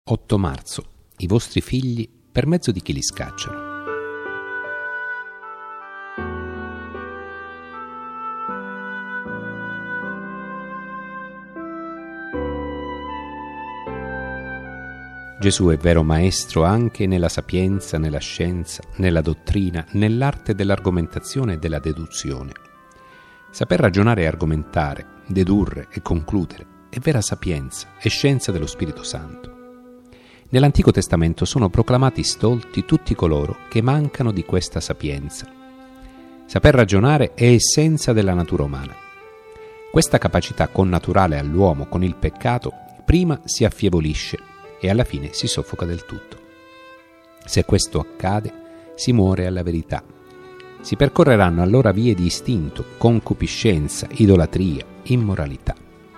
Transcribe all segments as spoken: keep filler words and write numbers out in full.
otto marzo. I vostri figli per mezzo di chi li scacciano. Gesù è vero maestro anche nella sapienza, nella scienza, nella dottrina, nell'arte dell'argomentazione e della deduzione. Saper ragionare e argomentare, dedurre e concludere è vera sapienza e scienza dello Spirito Santo. Nell'Antico Testamento sono proclamati stolti tutti coloro che mancano di questa sapienza. Saper ragionare è essenza della natura umana. Questa capacità connaturale all'uomo con il peccato prima si affievolisce e alla fine si soffoca del tutto. Se questo accade, si muore alla verità. Si percorreranno allora vie di istinto, concupiscenza, idolatria, immoralità.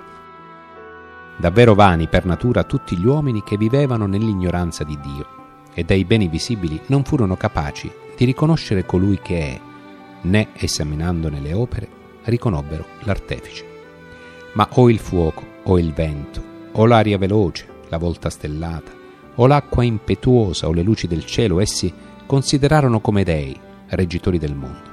Davvero vani per natura tutti gli uomini che vivevano nell'ignoranza di Dio e dai beni visibili non furono capaci di riconoscere colui che è, né esaminandone le opere riconobbero l'artefice. Ma o il fuoco, o il vento, o l'aria veloce, la volta stellata, o l'acqua impetuosa o le luci del cielo, essi considerarono come dei, reggitori del mondo.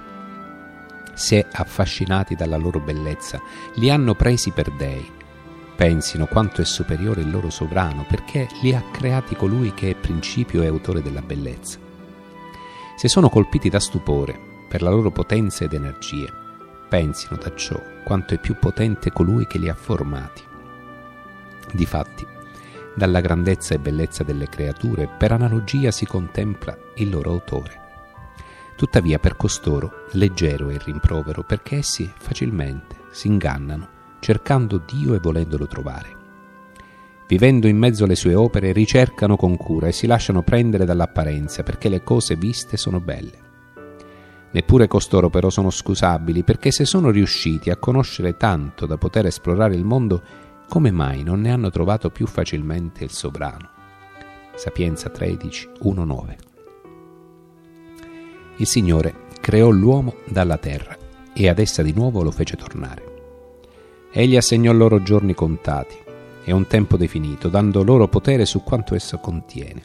Se affascinati dalla loro bellezza li hanno presi per dei, pensino quanto è superiore il loro sovrano, perché li ha creati colui che è principio e autore della bellezza. Se sono colpiti da stupore per la loro potenza ed energie, pensino da ciò quanto è più potente colui che li ha formati. Difatti, dalla grandezza e bellezza delle creature, per analogia si contempla il loro autore. Tuttavia per costoro leggero è il rimprovero, perché essi facilmente si ingannano, cercando Dio e volendolo trovare. Vivendo in mezzo alle sue opere, ricercano con cura e si lasciano prendere dall'apparenza, perché le cose viste sono belle. Neppure costoro però sono scusabili, perché se sono riusciti a conoscere tanto da poter esplorare il mondo, come mai non ne hanno trovato più facilmente il sovrano? Sapienza tredici, uno nove. Il Signore creò l'uomo dalla terra e ad essa di nuovo lo fece tornare. Egli assegnò loro giorni contati e un tempo definito, dando loro potere su quanto esso contiene.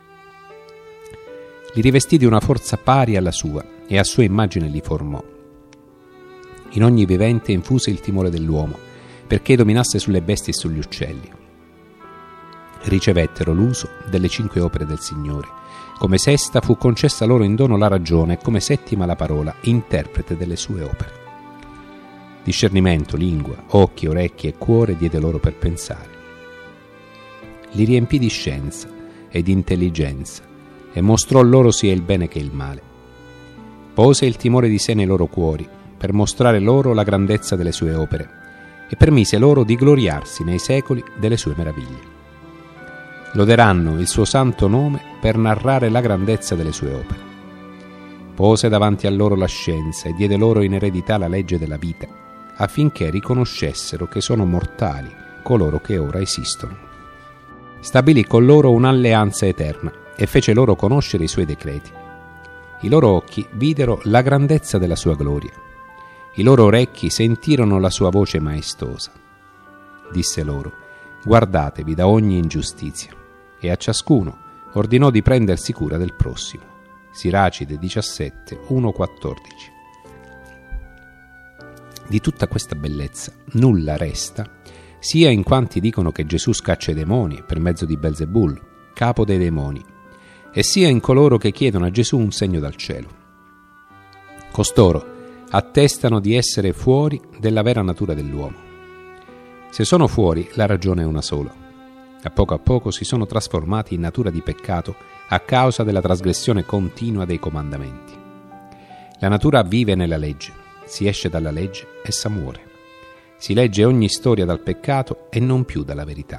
Li rivestì di una forza pari alla sua e a sua immagine li formò. In ogni vivente infuse il timore dell'uomo, perché dominasse sulle bestie e sugli uccelli. Ricevettero l'uso delle cinque opere del Signore. Come sesta fu concessa loro in dono la ragione e come settima la parola, interprete delle sue opere. Discernimento, lingua, occhi, orecchi e cuore diede loro per pensare. Li riempì di scienza e di intelligenza e mostrò loro sia il bene che il male. Pose il timore di sé nei loro cuori per mostrare loro la grandezza delle sue opere e permise loro di gloriarsi nei secoli delle sue meraviglie. Loderanno il suo santo nome per narrare la grandezza delle sue opere. Pose davanti a loro la scienza e diede loro in eredità la legge della vita, affinché riconoscessero che sono mortali coloro che ora esistono. Stabilì con loro un'alleanza eterna e fece loro conoscere i suoi decreti. I loro occhi videro la grandezza della sua gloria. I loro orecchi sentirono la sua voce maestosa. Disse loro: guardatevi da ogni ingiustizia, e a ciascuno ordinò di prendersi cura del prossimo. Siracide diciassette, uno quattordici. Di tutta questa bellezza nulla resta, sia in quanti dicono che Gesù scaccia i demoni per mezzo di Belzebul, capo dei demoni, e sia in coloro che chiedono a Gesù un segno dal cielo. Costoro attestano di essere fuori della vera natura dell'uomo. Se sono fuori, la ragione è una sola. A poco a poco si sono trasformati in natura di peccato a causa della trasgressione continua dei comandamenti. La natura vive nella legge. Si esce dalla legge, essa muore. Si legge ogni storia dal peccato e non più dalla verità.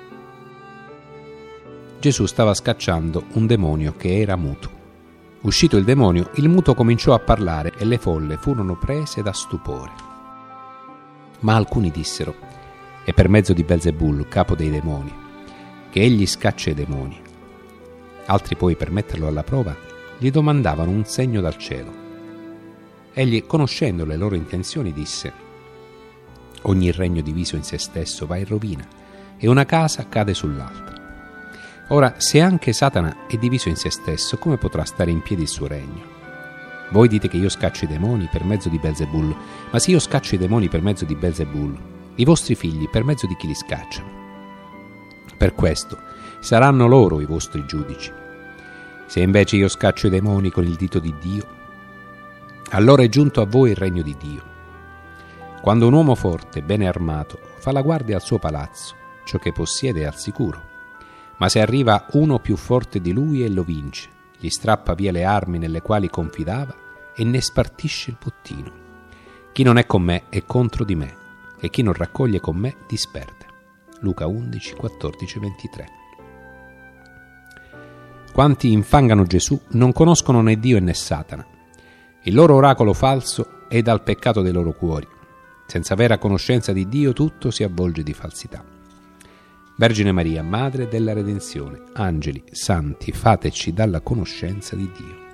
Gesù stava scacciando un demonio che era muto. Uscito il demonio, il muto cominciò a parlare e le folle furono prese da stupore. Ma alcuni dissero: è per mezzo di Belzebul, capo dei demoni, che egli scaccia i demoni. Altri poi, per metterlo alla prova, gli domandavano un segno dal cielo. Egli, conoscendo le loro intenzioni, disse: ogni regno diviso in se stesso va in rovina e una casa cade sull'altra. Ora, se anche Satana è diviso in se stesso, come potrà stare in piedi il suo regno? Voi dite che io scaccio i demoni per mezzo di Belzebul, ma se io scaccio i demoni per mezzo di Belzebul, i vostri figli per mezzo di chi li scacciano? Per questo saranno loro i vostri giudici. Se invece io scaccio i demoni con il dito di Dio, allora è giunto a voi il regno di Dio. Quando un uomo forte, bene armato, fa la guardia al suo palazzo, ciò che possiede è al sicuro. Ma se arriva uno più forte di lui e lo vince, gli strappa via le armi nelle quali confidava e ne spartisce il bottino. Chi non è con me è contro di me, e chi non raccoglie con me disperde. Luca undici, quattordici, ventitré. Quanti infangano Gesù non conoscono né Dio né Satana. Il loro oracolo falso è dal peccato dei loro cuori. Senza vera conoscenza di Dio tutto si avvolge di falsità. Vergine Maria, Madre della Redenzione, angeli, santi, fateci dalla conoscenza di Dio.